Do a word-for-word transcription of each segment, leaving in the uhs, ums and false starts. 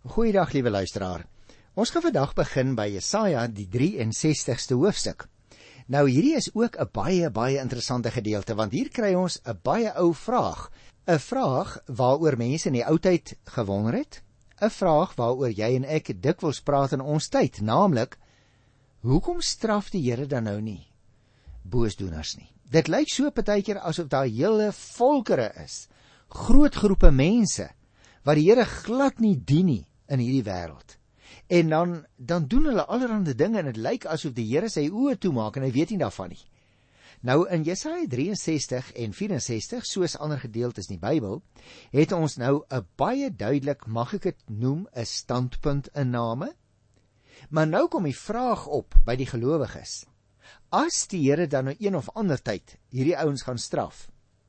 Goeiedag, liewe luisteraar. Ons gaan vandag begin by Jesaja, die drieënsestigste hoofstuk. Nou, hierdie is ook 'n baie, baie interessante gedeelte, want hier kry ons 'n baie ou vraag. 'n Vraag waaroor mense in die ou tyd gewonder het. 'n Vraag waaroor jy en ek dikwels praat in ons tyd, naamlik, hoekom straf die Here dan nou nie boosdoeners nie? Dit lyk so partykeer asof daar hele volkere is, groot groepe mense, wat die Here glad nie dien nie in hierdie wêreld. En dan, dan doen hulle allerhande dinge en dit lyk asof die Here sy oë toemaak en hy weet nie daarvan nie. Nou in Jesaja drieënsestig en vierensestig, soos ander gedeeltes in die Bybel, het ons nou 'n baie duidelik, mag ek dit noem, 'n standpuntinname. Maar nou kom die vraag op by die gelowiges. As die Here dan nou een of ander tyd hierdie ouens gaan straf,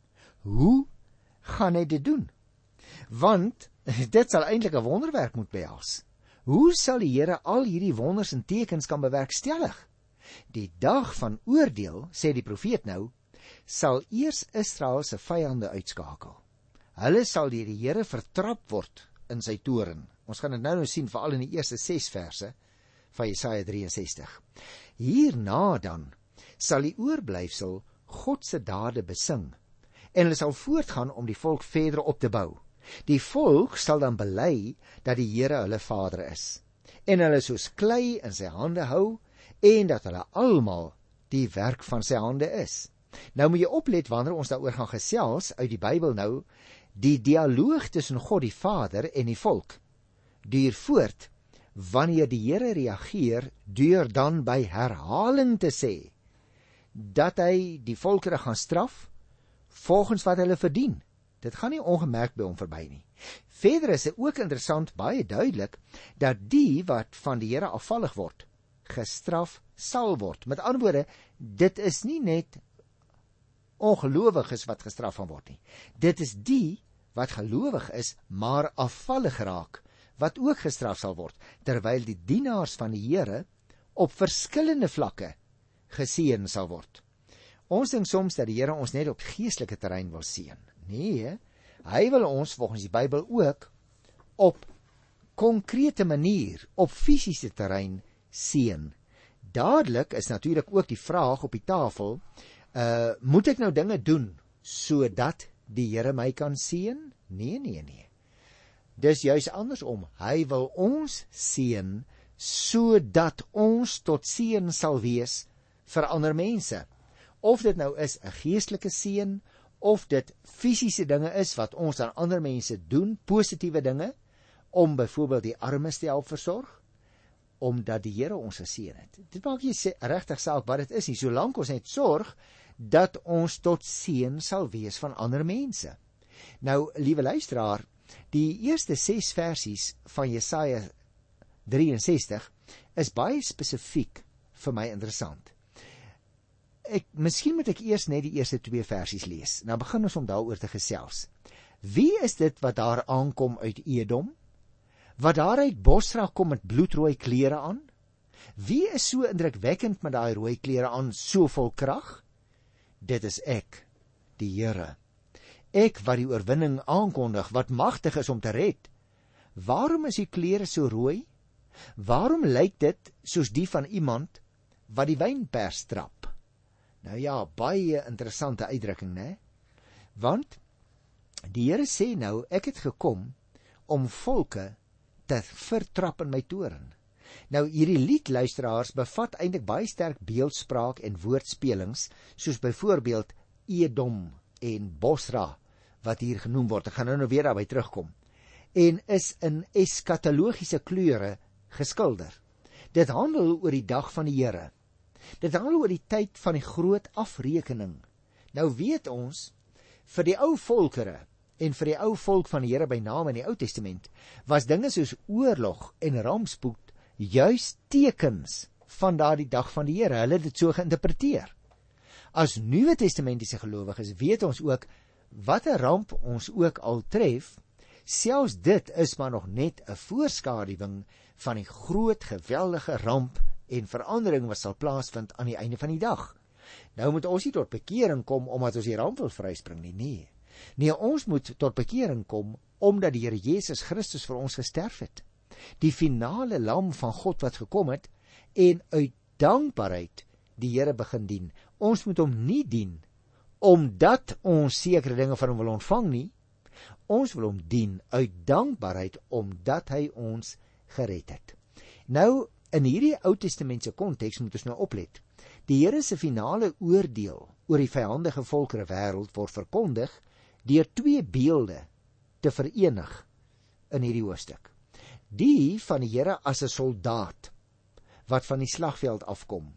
hoe gaan hy dit doen? Want dit sal eintlik 'n wonderwerk moet behels. Hoe sal die Here al hierdie wonders en tekens kan bewerkstellig? Die dag van oordeel, sê die profeet nou, sal eers Israel se vyande uitskakel. Hulle sal deur die Here vertrap word in sy toorn. Ons gaan dit nou nou sien, veral in die eerste ses verse van Jesaja drieënsestig. Hierna dan sal die oorblyfsel God se dade besing, en hulle sal voortgaan om die volk verder op te bou. Die volk sal dan bely dat die Here hulle Vader is, en hulle soos klei in sy hande hou, en dat hulle almal die werk van sy hande is. Nou moet jy oplet wanneer ons daaroor gaan gesels uit die Bybel nou, die dialoog tussen God die Vader en die volk duur voort wanneer die Here reageer deur dan by herhaling te sê dat hy die volkere gaan straf volgens wat hulle verdien. Dit gaan nie ongemerk by hom verby nie. Verder is dit ook interessant, baie duidelik, dat die wat van die Here afvallig word, gestraf sal word. Met ander woorde, dit is nie net ongelowiges wat gestraf gaan word nie. Dit is die wat gelowig is, maar afvallig raak, wat ook gestraf sal word, terwyl die dienaars van die Here op verskillende vlakke geseën sal word. Ons dink soms dat die Here ons net op geestelike terrein wil seën. Nee, hy wil ons volgens die Bybel ook op konkrete manier, op fisiese terrein seën. Dadelik is natuurlik ook die vraag op die tafel, uh, moet ek nou dinge doen sodat die Here my kan seën? Nee, nee, nee. Dis juis andersom. Hy wil ons seën sodat ons tot seën sal wees vir ander mense. Of dit nou is 'n geestelike seën, of dit fisiese dinge is wat ons aan ander mense doen, positiewe dinge, om byvoorbeeld die armes te help versorg, omdat die Here ons geseën het. Dit maak nie regtig saak wat dit is nie, solank ons net sorg dat ons tot seën sal wees van ander mense. Nou, liewe luisteraar, die eerste ses versies van Jesaja drieënsestig is baie spesifiek vir my interessant. Ek, miskien moet ek eers net die eerste twee versies lees. Nou begin ons om daaroor te gesels. Wie is dit wat daar aankom uit Edom? Wat daar uit Bosra kom met bloedrooi klere aan? Wie is so indrukwekkend met daai rooi klere aan, so vol krag? Dit is ek, die Here. Ek wat die oorwinning aankondig, wat magtig is om te red. Waarom is die klere so rooi? Waarom lyk dit soos die van iemand wat die wynpers trap? Nou ja, baie interessante uitdrukking, né? Want die Here sê nou, ek het gekom om volke te vertrap in my toorn. Nou, hierdie liedluisteraars bevat eintlik baie sterk beeldspraak en woordspelings, soos byvoorbeeld Edom en Bosra, wat hier genoem word. Ek gaan nou nou weer daarby terugkom. En is in eskatologiese kleure geskilder. Dit handel oor die dag van die Here. Dit handel oor die tyd van die groot afrekening. Nou weet ons, vir die ou volkere en vir die ou volk van die Here by name in die Ou Testament, was dinge soos oorlog en rampspoed juis tekens van daardie dag van die Here. Hulle het dit so geïnterpreteer. As Nuwe Testamentiese gelowiges weet ons ook, wat 'n ramp ons ook al tref, selfs dit is maar nog net 'n voorskaduwing van die groot, geweldige ramp en verandering wat sal plaasvind aan die einde van die dag. Nou moet ons nie tot bekering kom omdat ons die ramp wil vryspring nie, nee. Nee, ons moet tot bekering kom omdat die Here Jesus Christus vir ons gesterf het. Die finale lam van God wat gekom het en uit dankbaarheid die Here begin dien. Ons moet hom nie dien omdat ons sekere dinge van hom wil ontvang nie. Ons wil hom dien uit dankbaarheid omdat hy ons gered het. Nou, in hierdie Ou Testamentse konteks moet ons nou oplet. Die Here se finale oordeel oor die vyandige volkere wêreld word verkondig deur twee beelde te verenig in hierdie hoofstuk. Die van die Here as 'n soldaat wat van die slagveld afkom,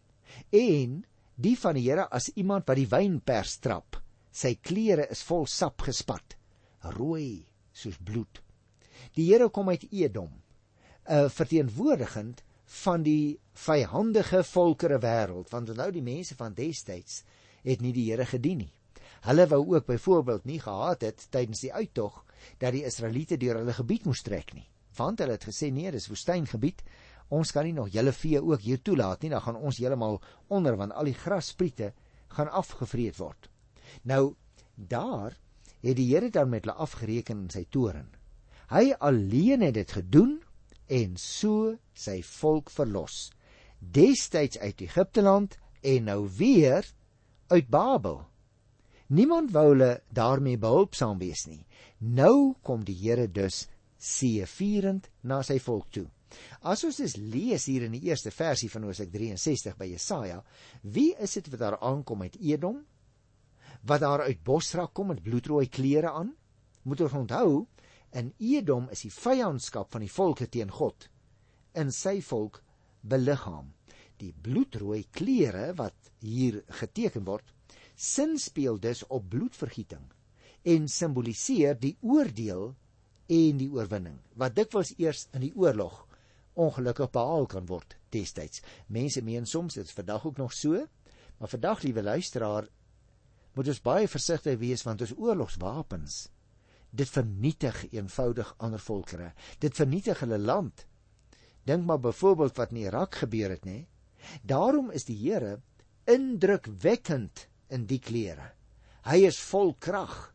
en die van die Here as iemand wat die wynpers trap. Sy klere is vol sap gespat, rooi soos bloed. Die Here kom uit Edom, uh, verteenwoordigend van die vyhandige volkere wêreld, want onthou die mense van destyds het nie die Here gedien nie. Hulle wou ook byvoorbeeld nie gehad het tydens die uittog dat die Israeliete deur hulle gebied moes trek nie, want hulle het gesê nee, dis woestyngebied, ons kan nie nog julle vee ook hier toelaat nie, dan gaan ons heeltemal onder, want al die grasspriete gaan afgevreet word. Nou, daar het die Here dan met hulle afgereken in sy toren. Hy alleen het dit gedoen en so sy volk verlos. Destyds uit Egipteland en nou weer uit Babel. Niemand wou hulle daarmee behulpsaam wees nie. Nou kom die Here dus seëvierend na sy volk toe. As ons dus lees hier in die eerste versie van Hoofstuk drieënsestig by Jesaja, wie is dit wat daar aankom uit Edom? Wat daar uit Bosra kom met bloedrooi klere aan? Moet ons onthou, in Edom is die vyandskap van die volke teen God in sy volk beliggaam. Die bloedrooi klere wat hier geteken word, sinspeel dus op bloedvergieting en simboliseer die oordeel en die oorwinning, wat dikwels eers in die oorlog ongelukkig behaal kan word destyds. Mense meen soms, dit is vandag ook nog so, maar vandag, liewe luisteraar, moet ons baie versigtig wees, want ons oorlogswapens, dit vernietig eenvoudig ander volkere, dit vernietig hulle land. Dink maar byvoorbeeld wat in Irak gebeur het, nee? Daarom is die Here indrukwekkend in die klere. Hy is vol krag,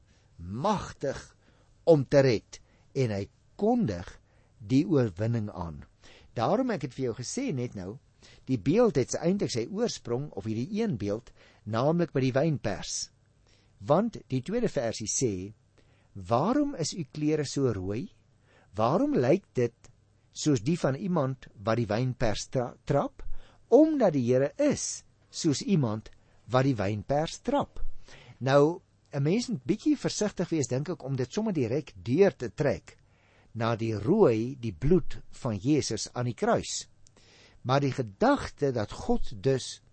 magtig om te red, en hy kondig die oorwinning aan. Daarom ek het vir jou gesê net nou, die beeld het eintlik sy oorsprong, of hierdie een beeld, naamlik by die wynpers. Want die tweede versie sê, waarom is u klere so rooi? Waarom lyk dit soos die van iemand wat die wynpers tra trap? Omdat die Here is soos iemand wat die wynpers trap. Nou, 'n mens moet bietjie versigtig wees, dink ek, om dit sommer direk deur te trek na die rooi, die bloed van Jesus aan die kruis. Maar die gedagte dat God dus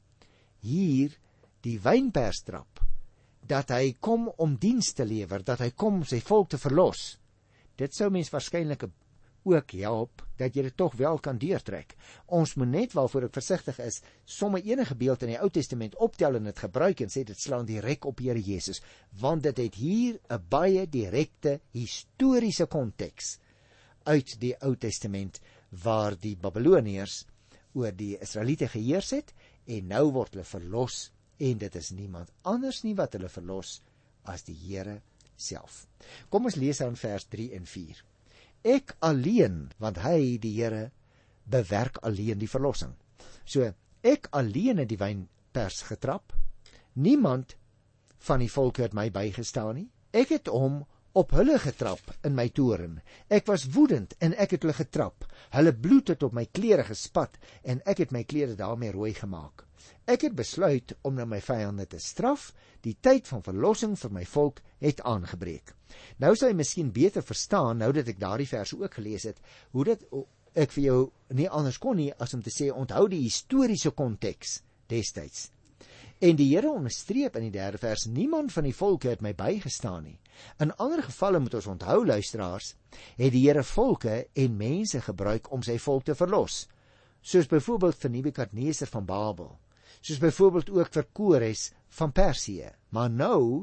hier die wynpers trap, dat hy kom om diens te lewer, dat hy kom om sy volk te verlos, dit sou mens waarskynlik ook help, dat jy dit tog wel kan deurtrek. Ons moet net, waarvoor ek versigtig is, somme enige beeld in die Ou Testament optel en dit gebruik en sê dit slaan direk op Here Jesus, want dit het hier 'n baie direkte historiese konteks uit die Ou Testament, waar die Babiloniërs oor die Israeliete geheers het, en nou word hulle verlos, en dit is niemand anders nie wat hulle verlos as die Here self. Kom ons lees aan vers drie en vier. Ek alleen, want hy, die Here, bewerk alleen die verlossing. So, ek alleen het die wynpers getrap, niemand van die volke het my bygestaan nie, ek het hom op hulle getrap in my toren, ek was woedend en ek het hulle getrap, hulle bloed het op my klere gespat en ek het my klere daarmee rooi gemaak. Ek het besluit om na my vyande te straf, die tyd van verlossing vir my volk het aangebreek. Nou sal jy miskien beter verstaan, nou dat ek daardie vers ook gelees het, hoe dit ek vir jou nie anders kon nie, as om te sê, onthou die historiese konteks destyds. En die Here onderstreep in die derde vers, niemand van die volke het my bygestaan nie. In ander gevalle moet ons onthou, luisteraars, het die Here volke en mense gebruik om sy volk te verlos, soos byvoorbeeld vir Nebukadneser van Babel, soos byvoorbeeld ook vir Kores van Persië. Maar nou,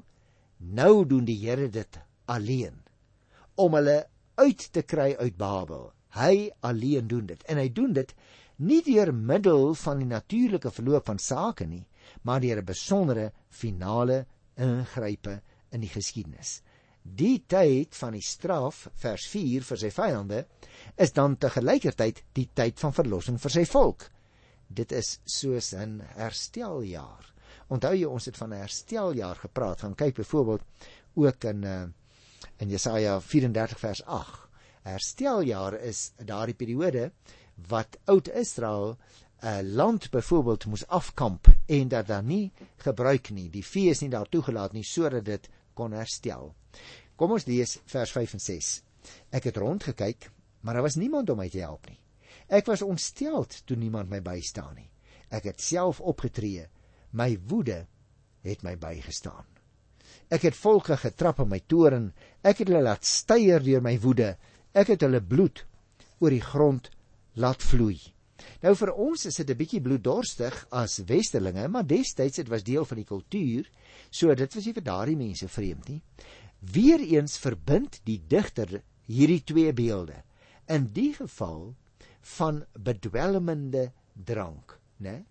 nou doen die Here dit alleen, om hulle uit te kry uit Babel. Hy alleen doen dit, en hy doen dit nie deur middel van die natuurlike verloop van sake nie, maar deur 'n besondere finale ingrype in die geskiedenis. Die tyd van die straf, vers vier, vir sy vyande, is dan tegelijkertyd die tyd van verlossing vir sy volk. Dit is soos 'n hersteljaar. Onthou jy, ons het van 'n hersteljaar gepraat, gaan kyk byvoorbeeld ook in, uh, in Jesaja vyf-en-dertig vers agt. Hersteljaar is daardie periode wat Oud-Israel uh, land byvoorbeeld moes afkamp en dat daar nie gebruik nie, die vee is nie daar toegelaat nie, sodat dit kon herstel. Kom ons lees vers vyf en ses. Ek het rondgekyk, maar daar was niemand om my te help nie. Ek was ontsteld toe niemand my bystaan nie. Ek het self opgetree, my woede het my bygestaan. Ek het volke getrap in my toren, ek het hulle laat steier deur my woede, ek het hulle bloed oor die grond laat vloei. Nou vir ons is dit 'n bietjie bloeddorstig as westerlinge, maar destyds dit was deel van die kultuur, so dit was nie vir daardie mense vreemd nie. Weereens verbind die digter hierdie twee beelde, in die geval van bedwelmende drank, né?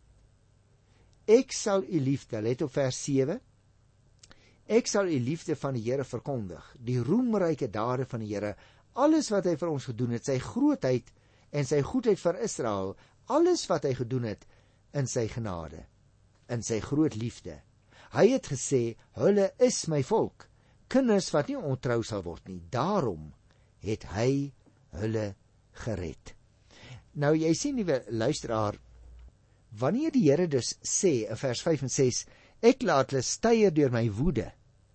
Ek sal u liefde, let op vers sewe, ek sal u liefde van die Here verkondig, die roemryke dade van die Here, alles wat hy vir ons gedoen het, sy grootheid en sy goedheid vir Israel, alles wat hy gedoen het in sy genade, in sy groot liefde. Hy het gesê, hulle is my volk, kinders wat nie ontrou sal word nie, daarom het hy hulle gered. Nou jy sien nie, luisteraar, wanneer die Here dus sê in vers vyf en ses, ek laat hulle steier deur my woede,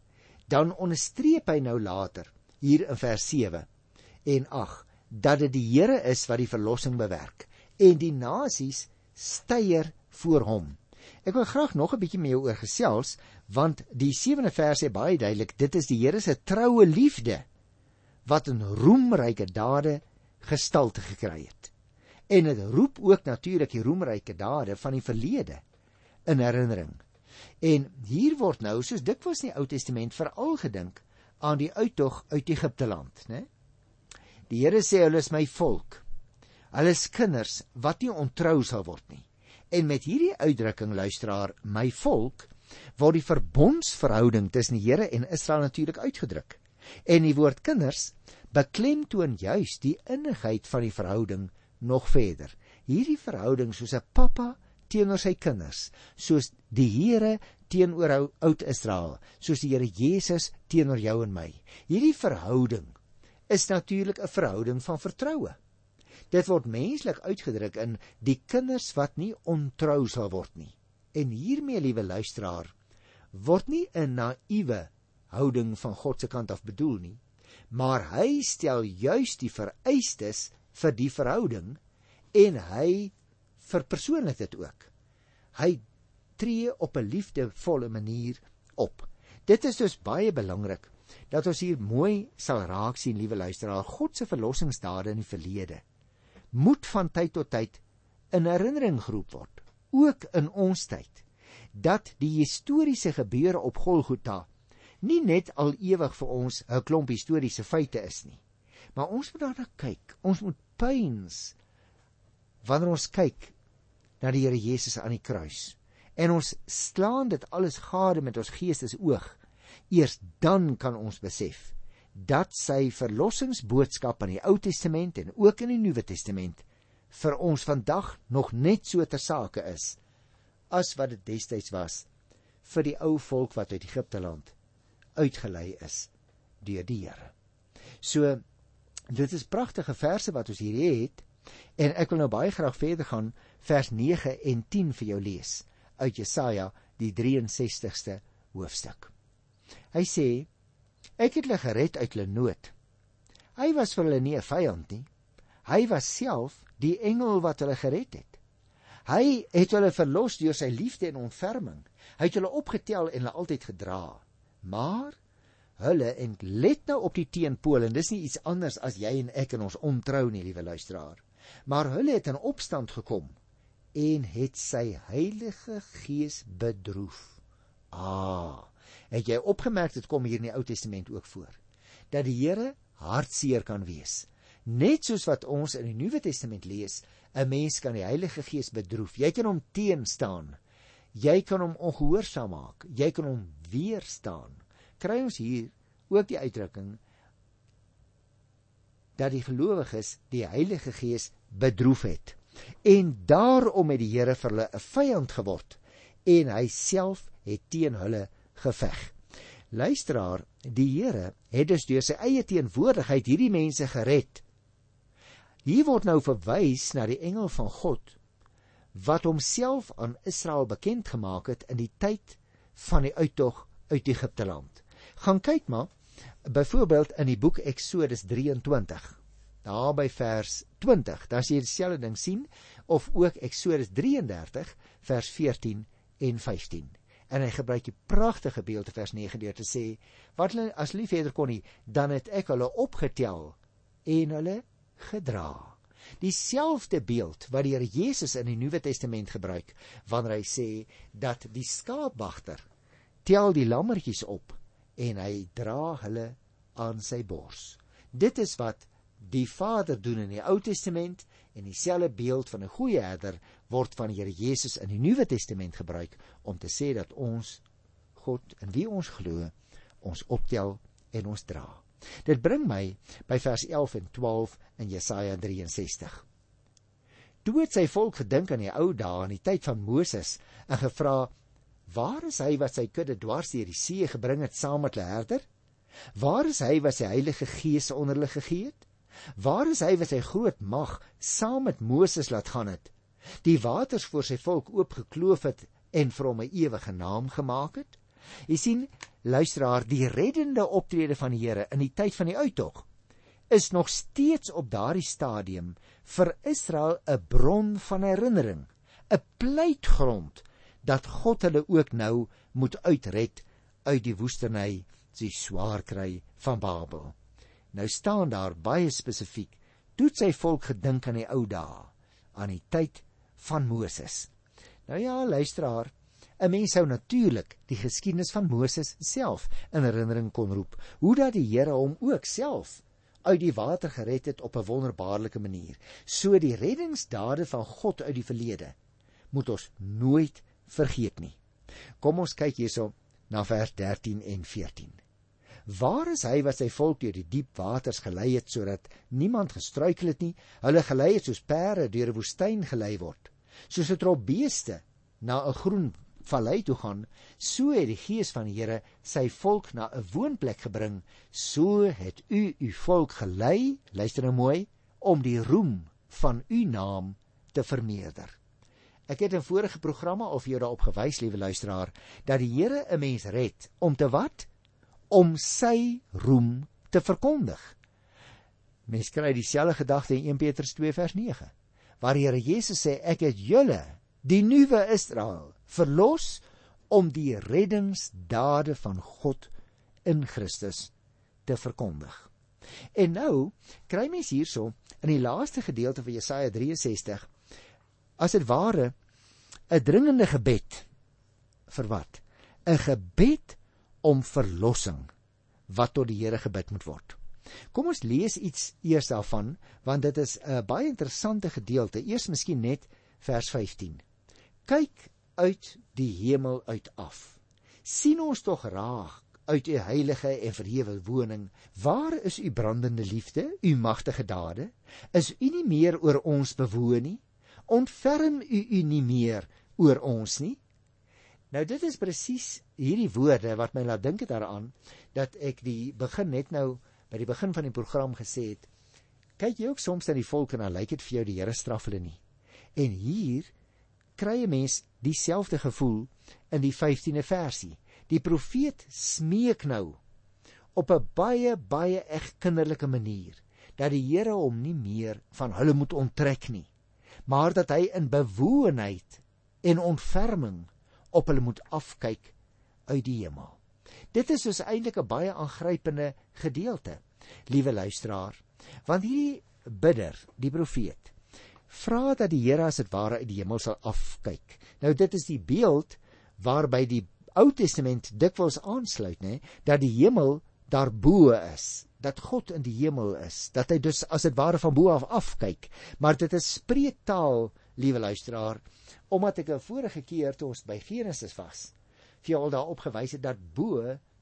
dan onderstreep hy nou later hier in vers sewe en agt dat dit die Here is wat die verlossing bewerk en die nasies steier voor hom. Ek wil graag nog 'n bietjie met jou oor gesels, want die sewende vers sê baie duidelik, dit is die Here se troue liefde wat in roemryke dade gestalte gekry het. En dit roep ook natuurlik die roemryke dade van die verlede in herinnering. En hier word nou, soos dikwels in die Ou Testament, veral gedink aan die uittog uit Egipte land, né? Die Here sê, hulle is my volk, hulle is kinders wat nie ontrou sal word nie. En met hierdie uitdrukking, luisteraar, my volk, word die verbondsverhouding tussen die Here en Israel natuurlik uitgedruk. En die woord kinders beklemtoon juis die innigheid van die verhouding nog verder. Hierdie verhouding soos 'n pappa teenoor sy kinders, soos die Here teenoor Oud-Israel, soos die Here Jesus teenoor jou en my. Hierdie verhouding is natuurlik 'n verhouding van vertroue. Dit word menslik uitgedruk in die kinders wat nie ontrou sal word nie. En hiermee, liewe luisteraar, word nie 'n naïewe houding van God se kant af bedoel nie, maar hy stel juis die vereistes vir die verhouding en hy verpersoonlik dit ook. Hy tree op 'n liefdevolle manier op. Dit is dus baie belangrik dat ons hier mooi sal raak sien, liewe luisteraar, God se verlossingsdade in die verlede moet van tyd tot tyd in herinnering geroep word, ook in ons tyd, dat die historiese gebeure op Golgotha nie net al ewig vir ons 'n klomp historiese feite is nie, maar ons moet daarna kyk, ons moet pyns wanneer ons kyk na die Here Jesus aan die kruis, en ons slaan dit alles gade met ons geestesoog, eers dan kan ons besef dat sy verlossingsboodskap in die Ou Testament en ook in die Nuwe Testament vir ons vandag nog net so ter sake is as wat dit destyds was vir die ou volk wat uit Egipte land uitgelei is deur die Here. So, dit is pragtige verse wat ons hier het, en ek wil nou baie graag verder gaan, vers nege en tien vir jou lees, uit Jesaja, die drieënsestigste hoofstuk. Hy sê, ek het hulle gered uit hulle nood. Hy was vir hulle nie 'n vyand nie. Hy was self die engel wat hulle gered het. Hy het hulle verlos deur sy liefde en ontferming. Hy het hulle opgetel en hulle altyd gedra. Maar hulle, en let nou op die teenpool, en dis nie iets anders as jy en ek in ons ontrou nie, liewe luisteraar. Maar hulle het in opstand gekom en het sy Heilige Gees bedroef. Ah, het jy opgemerk, dit kom hier in die Ou Testament ook voor, dat die Here hartseer kan wees. Net soos wat ons in die Nuwe Testament lees, 'n mens kan die Heilige Gees bedroef. Jy kan hom teenstaan. Jy kan hom ongehoorsaam maak. Jy kan hom weerstaan. Kry ons hier ook die uitdrukking dat die gelowiges die Heilige Gees bedroef het. En daarom het die Here vir hulle 'n vyand geword en hy self het teen hulle geveg. Luisteraar, die Here het dus deur sy eie teenwoordigheid hierdie mense gered. Hier word nou verwys na die engel van God wat homself aan Israel bekend gemaak het in die tyd van die uittog uit Egipte land. Gaan kyk maar, byvoorbeeld in die boek Exodus drieëntwintig, daar by vers twintig, daar sien jy dieselfde ding sien, of ook Exodus drieëndertig, vers veertien en vyftien. En hy gebruik die pragtige beeld in vers negen deur te sê, wat hulle as lief verder kon nie, dan het ek hulle opgetel en hulle gedra. Dieselfde beeld wat die Here Jesus in die Nuwe Testament gebruik, wanneer hy sê dat die skaapwagter tel die lammetjies op en hy dra hulle aan sy bors. Dit is wat die Vader doen in die Ou Testament, en dieselfde beeld van 'n goeie herder word van die Here Jesus in die Nuwe Testament gebruik om te sê dat ons God in wie ons glo, ons optel en ons dra. Dit bring my by vers elf en twaalf in Jesaja drieënsestig. Toe het sy volk gedink aan die ou dae, in die tyd van Moses, en gevra, waar is hy wat sy kudde dwars deur die see gebring het saam met hulle herder? Waar is hy wat sy Heilige Gees onder hulle gegee het? Waar is hy wat sy groot mag saam met Moses laat gaan het, die waters voor sy volk oopgekloof het en vir hom 'n ewige naam gemaak het? Jy sien, luisteraar, die reddende optrede van die Here in die tyd van die uittog is nog steeds op daardie stadium vir Israel 'n bron van herinnering, 'n pleitgrond dat God hulle ook nou moet uitred uit die woestynny, die swaar kry van Babel. Nou staan daar baie spesifiek, toe het sy volk gedink aan die ou dae, aan die tyd van Moses. Nou ja, luisteraar, 'n mens sou natuurlik die geskiedenis van Moses self in herinnering kon roep, hoe dat die Here hom ook self uit die water gered het op 'n wonderbaarlike manier. So die reddingsdade van God uit die verlede moet ons nooit vergeet nie. Kom ons kyk hierso na vers dertien en veertien. Waar is hy wat sy volk deur die diep waters gelei het, sodat niemand gestruikel het nie? Hulle gelei het soos perde deur 'n woestyn gelei word, soos 'n trop beeste na 'n groen vallei toe gaan, so het die Gees van die Here sy volk na 'n woonplek gebring, so het u u volk gelei, luister nou mooi, om die roem van u naam te vermeerder. Ek het in vorige programme al vir jou daarop gewys, liewe luisteraar, dat die Here 'n mens red, om te wat? Om sy roem te verkondig. Mens kry dieselfde gedagte in een Petrus twee vers nege, waar die Here Jesus sê, ek het julle, die nuwe Israel, verlos om die reddingsdade van God in Christus te verkondig. En nou kry mens hierso in die laaste gedeelte van Jesaja drieënsestig as dit ware 'n dringende gebed vir wat? 'n gebed om verlossing wat tot die Here gebid moet word. Kom ons lees iets eers daarvan, want dit is 'n baie interessante gedeelte. Eers miskien net vers vyftien. Kyk uit die hemel uit af. Sien ons tog raak uit u heilige en verhewe woning. Waar is u brandende liefde, u magtige dade? Is u nie meer oor ons bewoon nie? Ontferm u u nie meer oor ons nie? Nou dit is presies hierdie woorde wat my laat dink het daaraan, dat ek die begin net nou, by die begin van die program gesê het, kyk jy ook soms na die volk en dan lyk dit vir jou die Here straf hulle nie. En hier kry 'n mens dieselfde gevoel in die vyftiende versie. Die profeet smeek nou op 'n baie, baie eg kinderlike manier, dat die Here hom nie meer van hulle moet onttrek nie, maar dat hy in bewoonheid en ontferming op hulle moet afkyk uit die hemel. Dit is dus eintlik 'n baie aangrypende gedeelte, liewe luisteraar, want hierdie bidder, die profeet, vra dat die Here as dit ware uit die hemel sal afkyk. Nou dit is die beeld waarby die Ou Testament dikwels aansluit, né, dat die hemel daarbo is, dat God in die hemel is, dat hy dus as dit ware van bo af afkyk, maar dit is spreektaal, liewe luisteraar, omdat ek 'n vorige keer toe ons by Genesis was, vir jou al daarop gewys het dat bo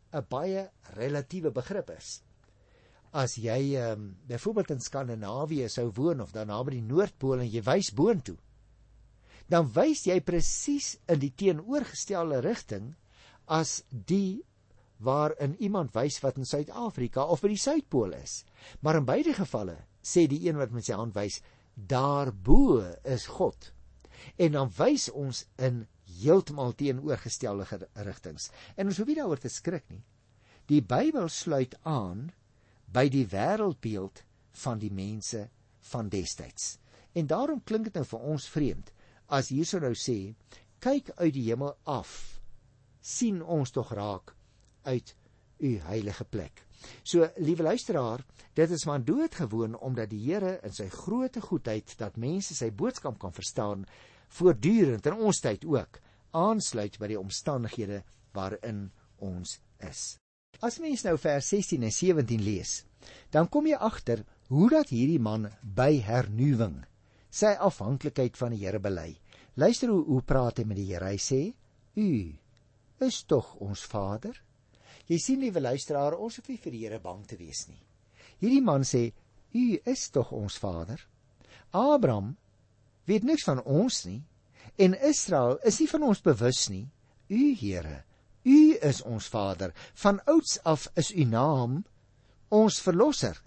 'n baie relatiewe begrip is. As jy um, byvoorbeeld in Skandinawië sou woon of dan naby die Noordpool en jy wys boontoe, dan wys jy presies in die teenoorgestelde rigting as die waarin iemand wys wat in Suid-Afrika of by die Suidpool is. Maar in beide gevalle sê die een wat met sy hand wys, daarbo is God. En dan wys ons in heeltemal teenoorgestelde rigtings. En ons hoef nie daaroor te skrik nie. Die Bybel sluit aan by die wêreldbeeld van die mense van destyds. En daarom klink dit nou vir ons vreemd, as hier sou nou sê, kyk uit die hemel af, sien ons tog raak uit u heilige plek. So, liewe luisteraar, dit is maar doodgewoon, omdat die Here in sy groote goedheid, dat mense sy boodskap kan verstaan, voortdurend in ons tyd ook, aansluit by die omstandighede waarin ons is. As mens nou vers sestien en sewentien lees, dan kom jy agter hoe dat hierdie man by hernuwing sy afhanklikheid van die Here bely. Luister hoe, hoe praat hy met die Here. Hy sê, u is tog ons Vader. Jy sien, liewe luisteraar, ons hoef nie vir die Here bang te wees nie. Hierdie man sê, u is tog ons Vader. Abraham weet niks van ons nie, en Israel is nie van ons bewus nie. U, Here, u is ons Vader. Van ouds af is u naam ons verlosser.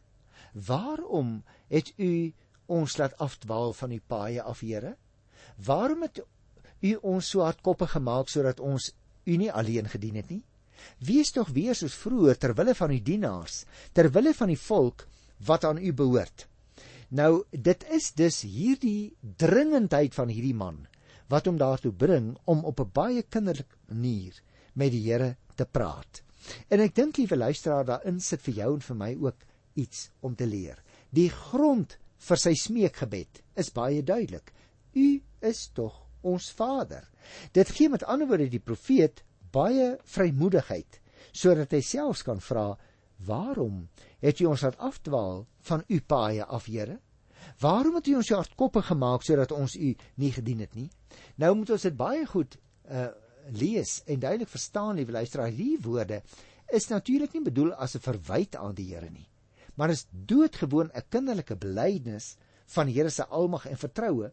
Waarom het u ons laat afdwaal van u paaie af, Here? Waarom het u ons so hardkoppig gemaak, sodat ons u nie alleen gedien het nie? Wees tog weer soos vroeër, terwille van u dienaars, terwille van die volk wat aan u behoort. Nou, dit is dus hierdie dringendheid van hierdie man, wat hom daartoe bring, om op 'n baie kinderlike manier met die Here te praat. En ek dink, liewe luisteraar, daarin sit vir jou en vir my ook iets om te leer. Die grond vir sy smeekgebed is baie duidelik. U is tog ons Vader. Dit gee met ander woorde die profeet baie vrymoedigheid, sodat hy selfs kan vra, waarom het u ons laat afdwaal van u paaie af, Here? Waarom het u ons so hardkoppig gemaak, sodat ons u nie gedien het nie? Nou moet ons dit baie goed uh, lees en duidelik verstaan, liewe luisteraar. Die woorde is natuurlik nie bedoel as 'n verwyte aan die Here nie, maar is doodgewoon 'n kinderlike belydenis van die Here se almag en vertroue,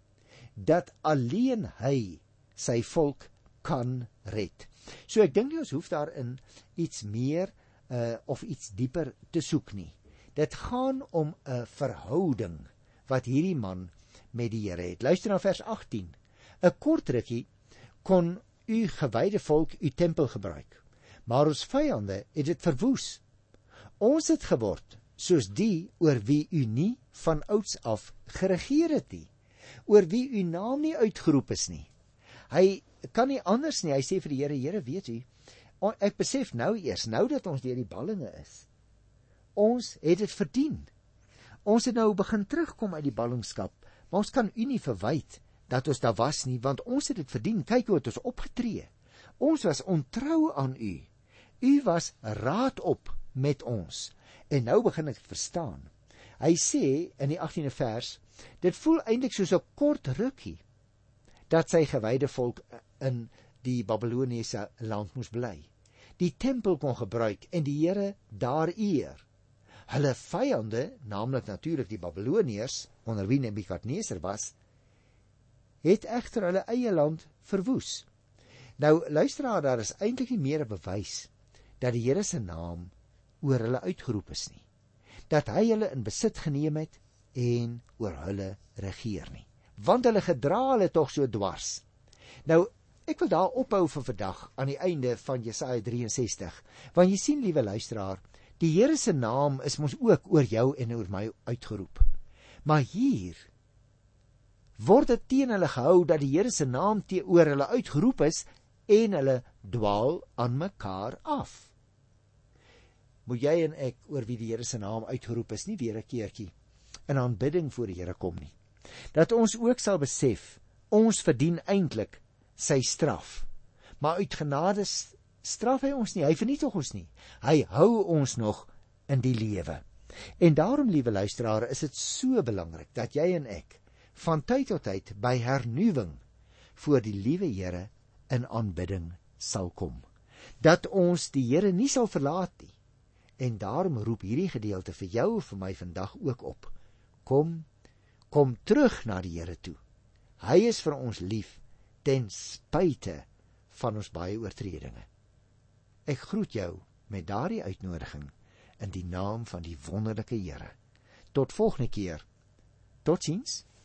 dat alleen hy sy volk kan red. So ek dink nie ons hoef daarin iets meer uh, of iets dieper te soek nie. Dit gaan om 'n verhouding wat hierdie man met die Here het. Luister na vers agttien. 'n Kort rukkie kon u gewyde volk u tempel gebruik, maar ons vyande het dit verwoes. Ons het geword soos die oor wie u nie van ouds af geregeer het nie, oor wie u naam nie uitgeroep is nie. Hy kan nie anders nie. Hy sê vir die Here, Here, weet u, ek besef nou eers, nou dat ons deur die ballinge is, ons het dit verdien. Ons het nou begin terugkom uit die ballingskap, maar ons kan u nie verwyd dat ons daar was nie, want ons het dit verdien. Kyk hoe het ons opgetree. Ons was ontrou aan u. U was raad op met ons. En nou begin ek verstaan. Hy sê in die agtiende vers, dit voel eintlik soos 'n kort rukkie dat sy gewyde volk in die Babiloniese land moes bly, die tempel kon gebruik en die Here daar eer. Hulle vyande, naamlik natuurlik die Babiloniërs, onder wie Nebukadneser was, het egter hulle eie land verwoes. Nou, luisteraar, daar is eintlik nie meer 'n bewys dat die Here se naam oor hulle uitgeroep is nie, dat hy hulle in besit geneem het en oor hulle regeer nie, want hulle gedra hulle tog so dwars. Nou, ek wil daar ophou vir vandag aan die einde van Jesaja drie en sestig, want jy sien, liewe luisteraar, die Here se naam is mos ook oor jou en oor my uitgeroep. Maar hier word dit teen hulle gehou dat die Here se naam oor hulle uitgeroep is en hulle dwaal aan mekaar af. Moet jy en ek oor wie die Here se naam uitgeroep is nie weer 'n keertjie in aanbidding voor die Here kom nie. Dat ons ook sal besef, ons verdien eintlik sy straf. Maar uit genade straf hy ons nie, hy vernietig ons nie. Hy hou ons nog in die lewe. En daarom, liewe luisteraar, is dit so belangrik dat jy en ek van tyd tot tyd by hernuwing voor die liewe Here in aanbidding sal kom. dat ons die Here nie sal verlaat nie. En daarom roep hierdie gedeelte vir jou en vir my vandag ook op. Kom, kom terug na die Here toe. Hy is vir ons lief, ten spyte van ons baie oortredinge. Ek groet jou met daardie uitnodiging in die naam van die wonderlike Here. Tot volgende keer. Totsiens.